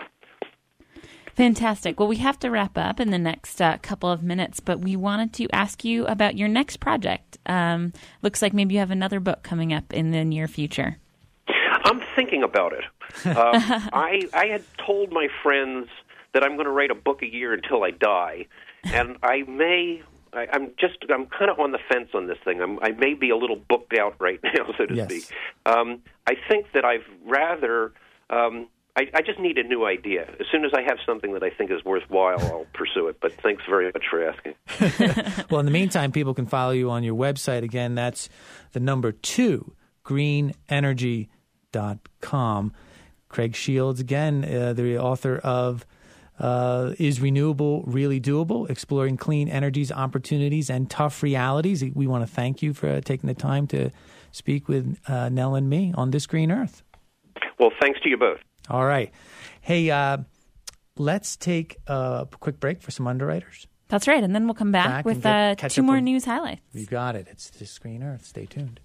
Fantastic. Well, we have to wrap up in the next uh, couple of minutes, but we wanted to ask you about your next project. Um, looks like maybe you have another book coming up in the near future. I'm thinking about it. Um, I, I had told my friends that I'm going to write a book a year until I die, and I may... I, I'm just, I'm kind of on the fence on this thing. I'm, I may be a little booked out right now, so to yes. speak. Um, I think that I've rather... Um, I, I just need a new idea. As soon as I have something that I think is worthwhile, I'll pursue it. But thanks very much for asking. Well, in the meantime, people can follow you on your website. Again, that's the number two, green energy dot com. Craig Shields, again, uh, the author of uh, Is Renewable Really Doable? Exploring Clean Energy's Opportunities and Tough Realities. We want to thank you for uh, taking the time to speak with uh, Nell and me on This Green Earth. Well, thanks to you both. All right. Hey, uh, let's take a quick break for some underwriters. That's right. And then we'll come back, back with get, uh, two more with, news highlights. You got it. It's This Green Earth. Stay tuned.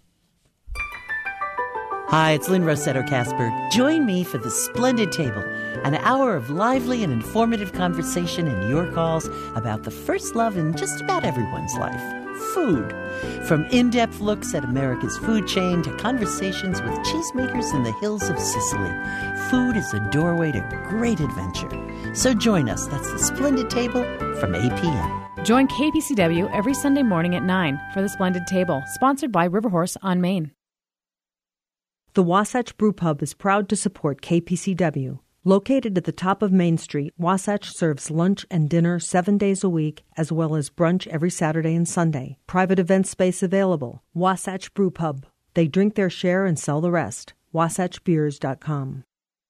Hi, it's Lynn Rossetto Kasper. Join me for The Splendid Table, an hour of lively and informative conversation and your calls about the first love in just about everyone's life, food. From in-depth looks at America's food chain to conversations with cheesemakers in the hills of Sicily, food is a doorway to great adventure. So join us. That's The Splendid Table from eight p.m. Join K P C W every Sunday morning at nine for The Splendid Table, sponsored by Riverhorse on Maine. The Wasatch Brew Pub is proud to support K P C W. Located at the top of Main Street, Wasatch serves lunch and dinner seven days a week, as well as brunch every Saturday and Sunday. Private event space available. Wasatch Brew Pub. They drink their share and sell the rest. wasatch beers dot com.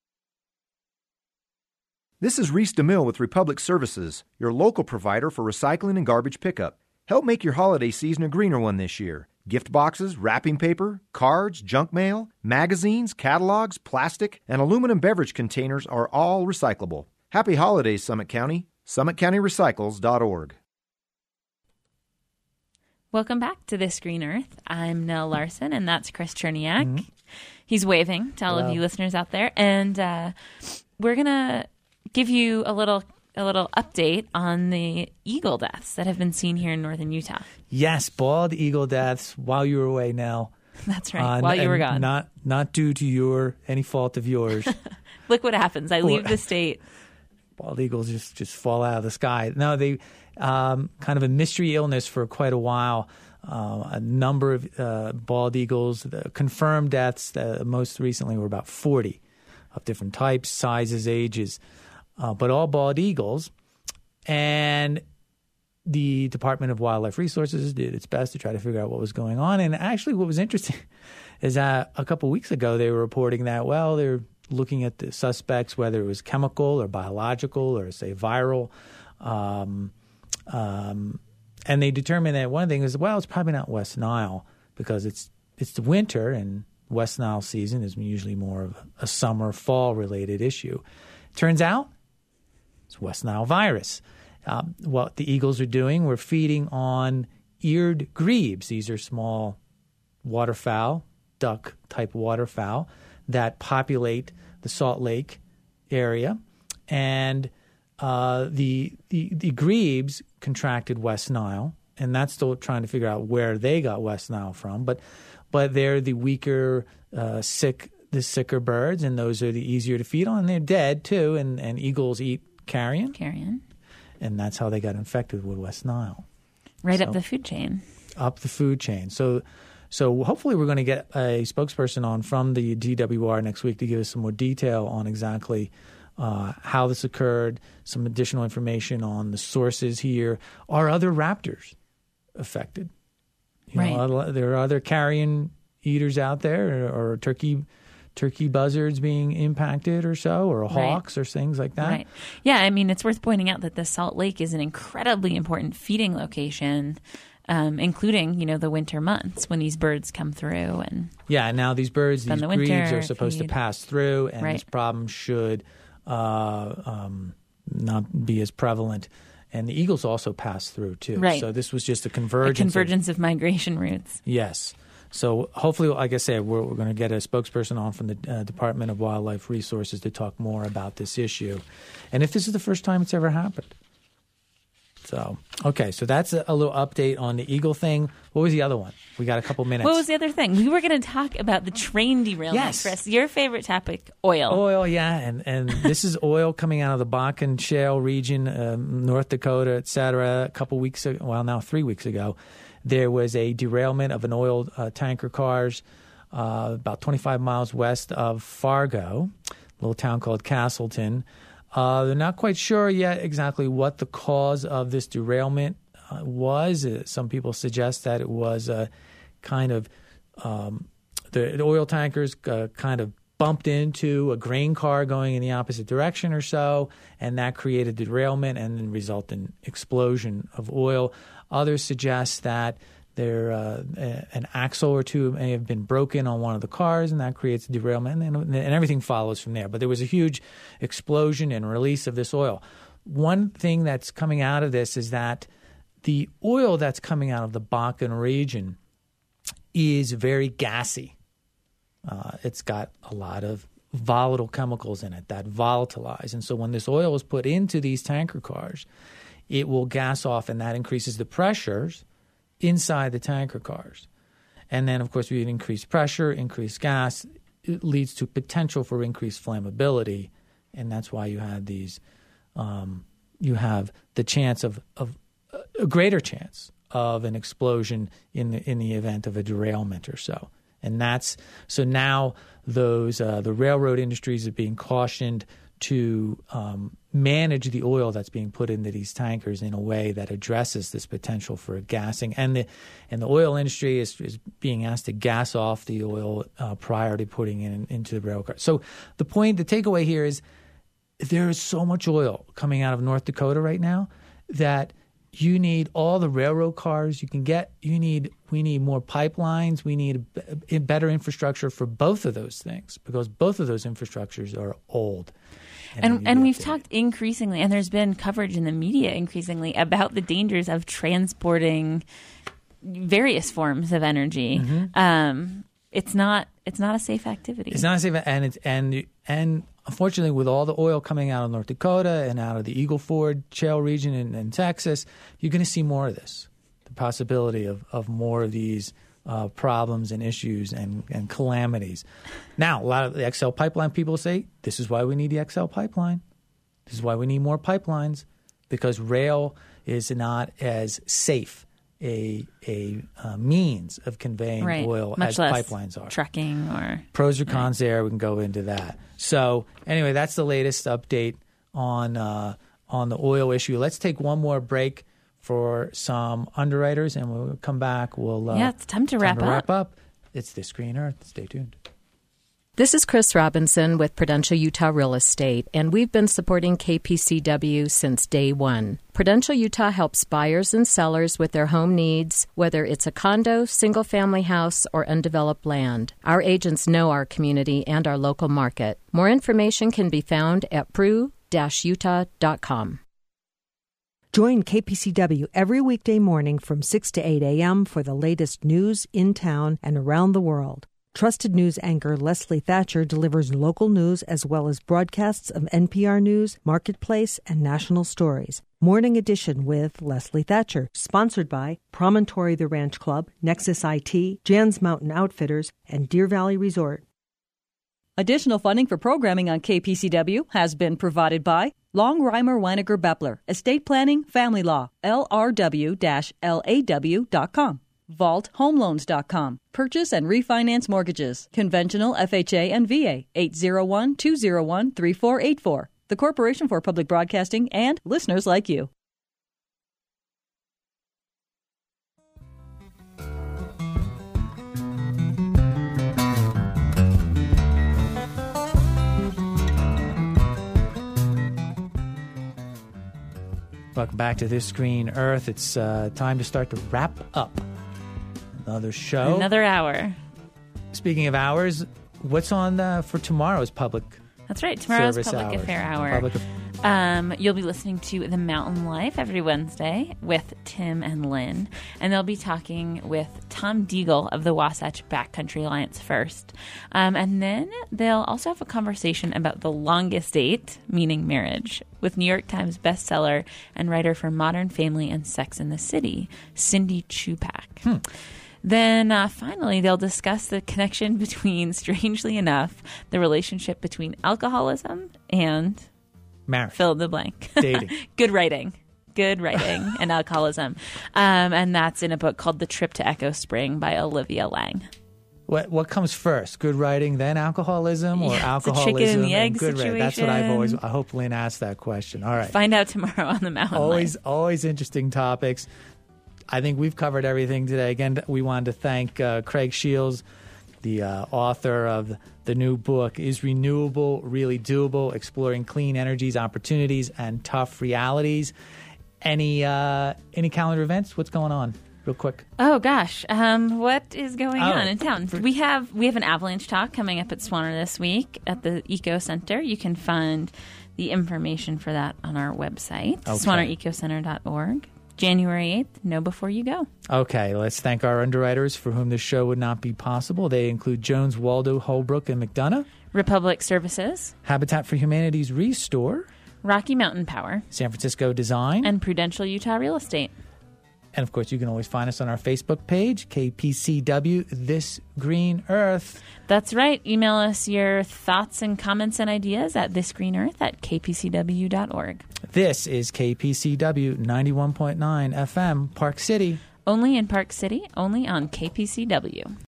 This is Reese DeMille with Republic Services, your local provider for recycling and garbage pickup. Help make your holiday season a greener one this year. Gift boxes, wrapping paper, cards, junk mail, magazines, catalogs, plastic, and aluminum beverage containers are all recyclable. Happy holidays, Summit County. summit county recycles dot org. Welcome back to This Green Earth. I'm Nell Larson, and that's Chris Cherniak. Mm-hmm. He's waving to all Hello. of you listeners out there. And uh, we're going to give you a little a little update on the eagle deaths that have been seen here in northern Utah. Yes, bald eagle deaths while you were away, Nell. That's right, uh, while you were gone. Not not due to your any fault of yours. Look what happens. I leave the state. Bald eagles just, just fall out of the sky. No, they um, kind of a mystery illness for quite a while. Uh, a number of uh, bald eagles, the confirmed deaths, uh, most recently were about forty of different types, sizes, ages. Uh, but all bald eagles, and the Department of Wildlife Resources did its best to try to figure out what was going on. And actually what was interesting is that a couple of weeks ago they were reporting that, well, they're looking at the suspects, whether it was chemical or biological or, say, viral. Um, um, and they determined that one thing is, well, it's probably not West Nile because it's it's the winter, and West Nile season is usually more of a summer, fall-related issue. Turns out, it's West Nile virus. Um, what the eagles are doing, we're feeding on eared grebes. These are small waterfowl, duck-type waterfowl that populate the Salt Lake area. And uh, the, the the grebes contracted West Nile, and that's still trying to figure out where they got West Nile from. But but they're the weaker, uh, sick the sicker birds, and those are the easier to feed on. And they're dead, too, and, and eagles eat carrion. Carrion. And that's how they got infected with West Nile. Right so, up the food chain. Up the food chain. So so hopefully we're going to get a spokesperson on from the D W R next week to give us some more detail on exactly uh, how this occurred, some additional information on the sources here. Are other raptors affected? You right. know, there are other carrion eaters out there, or, or turkey turkey buzzards being impacted or so, or hawks right. or things like that. Right. Yeah, I mean, it's worth pointing out that the Salt Lake is an incredibly important feeding location, um, including, you know, the winter months when these birds come through. And yeah, now these birds, these the grebes winter, are supposed feed. to pass through, and right. this problem should uh, um, not be as prevalent. And the eagles also pass through, too. Right. So this was just a convergence. A convergence of, of migration routes. Yes. So hopefully, like I said, we're, we're going to get a spokesperson on from the uh, Department of Wildlife Resources to talk more about this issue. And if this is the first time it's ever happened. So, okay, so that's a, a little update on the eagle thing. What was the other one? We got a couple minutes. What was the other thing? We were going to talk about the train derailment, yes. Chris. Your favorite topic, oil. Oil, yeah, and, and this is oil coming out of the Bakken Shale region, um, North Dakota, et cetera. A couple weeks ago, well, now three weeks ago, there was a derailment of an oil uh, tanker cars uh, about twenty-five miles west of Fargo, a little town called Castleton. Uh, they're not quite sure yet exactly what the cause of this derailment uh, was. Uh, some people suggest that it was a kind of um, the, the oil tankers uh, kind of bumped into a grain car going in the opposite direction or so, and that created derailment and then resulted in explosion of oil. Others suggest that there uh, an axle or two may have been broken on one of the cars, and that creates a derailment, and, and everything follows from there. But there was a huge explosion and release of this oil. One thing that's coming out of this is that the oil that's coming out of the Bakken region is very gassy. Uh, it's got a lot of volatile chemicals in it that volatilize. And so when this oil is put into these tanker cars, it will gas off, and that increases the pressures inside the tanker cars. And then, of course, we had increased pressure, increased gas. It leads to potential for increased flammability, and that's why you have these um, – you have the chance of, of – a greater chance of an explosion in the, in the event of a derailment or so. And that's – so now those uh, – the railroad industries are being cautioned to um, manage the oil that's being put into these tankers in a way that addresses this potential for gassing. And the and the oil industry is, is being asked to gas off the oil uh, prior to putting it in, into the rail car. So the point, the takeaway here is there is so much oil coming out of North Dakota right now that you need all the railroad cars you can get. You need we need more pipelines. We need a, a better infrastructure for both of those things because both of those infrastructures are old. And and, and we've talked increasingly, and there's been coverage in the media increasingly about the dangers of transporting various forms of energy. Mm-hmm. Um, it's not it's not a safe activity. It's not a safe, and it's and and unfortunately, with all the oil coming out of North Dakota and out of the Eagle Ford shale region in, in Texas, you're going to see more of this. The possibility of, of more of these uh, problems and issues and, and calamities. Now, a lot of the X L pipeline people say this is why we need the X L pipeline. This is why we need more pipelines because rail is not as safe a a uh, means of conveying right. oil Much as less pipelines are. Trucking or pros or cons right. there. We can go into that. So anyway, that's the latest update on uh, on the oil issue. Let's take one more break for some underwriters, and we'll come back. We'll uh, yeah, it's time to time wrap to up. Wrap up. It's the Screen Earth. Stay tuned. This is Chris Robinson with Prudential Utah Real Estate, and we've been supporting K P C W since day one. Prudential Utah helps buyers and sellers with their home needs, whether it's a condo, single-family house, or undeveloped land. Our agents know our community and our local market. More information can be found at pru dash utah dot com. Join K P C W every weekday morning from six to eight a.m. for the latest news in town and around the world. Trusted news anchor Leslie Thatcher delivers local news as well as broadcasts of N P R News, Marketplace, and national stories. Morning Edition with Leslie Thatcher, sponsored by Promontory the Ranch Club, Nexus I T, Jan's Mountain Outfitters, and Deer Valley Resort. Additional funding for programming on K P C W has been provided by Longheimer Weiniger Beppler, Estate Planning, Family Law, L R W L A W dot com. Vault Home Loans dot com. Purchase and refinance mortgages. Conventional F H A and V A. eight zero one, two zero one, three four eight four. The Corporation for Public Broadcasting and listeners like you. Welcome back to This Screen Earth. It's uh, time to start to wrap up another show. Another hour. Speaking of hours, what's on uh, for tomorrow's public That's right. Tomorrow's service Public hours. Affair Hour. Public af- Um, you'll be listening to The Mountain Life every Wednesday with Tim and Lynn, and they'll be talking with Tom Deagle of the Wasatch Backcountry Alliance first. Um, and then they'll also have a conversation about the longest date, meaning marriage, with New York Times bestseller and writer for Modern Family and Sex and the City, Cindy Chupak. Hmm. Then uh, finally, they'll discuss the connection between, strangely enough, the relationship between alcoholism and marriage. Fill in the blank. Dating. Good writing. Good writing and alcoholism. Um, and that's in a book called The Trip to Echo Spring by Olivia Lang. What what comes first? Good writing, then alcoholism, or yeah, alcoholism? It's a chicken and the egg good situation. Writing? That's what I've always. I hope Lynn asked that question. All right. Find out tomorrow on the Mountain Always, Life. always interesting topics. I think we've covered everything today. Again, we wanted to thank uh, Craig Shields, the uh, author of the new book, Is Renewable Really Doable? Exploring Clean Energy's Opportunities and Tough Realities. Any uh, any calendar events? What's going on? Real quick. Oh gosh, um, what is going oh, on in town? For, we have we have an avalanche talk coming up at Swanner this week at the Eco Center. You can find the information for that on our website, okay. swanner eco center dot org. January eighth, know before you go. Okay, let's thank our underwriters for whom this show would not be possible. They include Jones, Waldo, Holbrook, and McDonough. Republic Services. Habitat for Humanity's Restore. Rocky Mountain Power. San Francisco Design. And Prudential Utah Real Estate. And, of course, you can always find us on our Facebook page, K P C W This Green Earth. That's right. Email us your thoughts and comments and ideas at thisgreenearth at k p c w dot org. This is K P C W ninety-one point nine F M, Park City. Only in Park City, only on K P C W.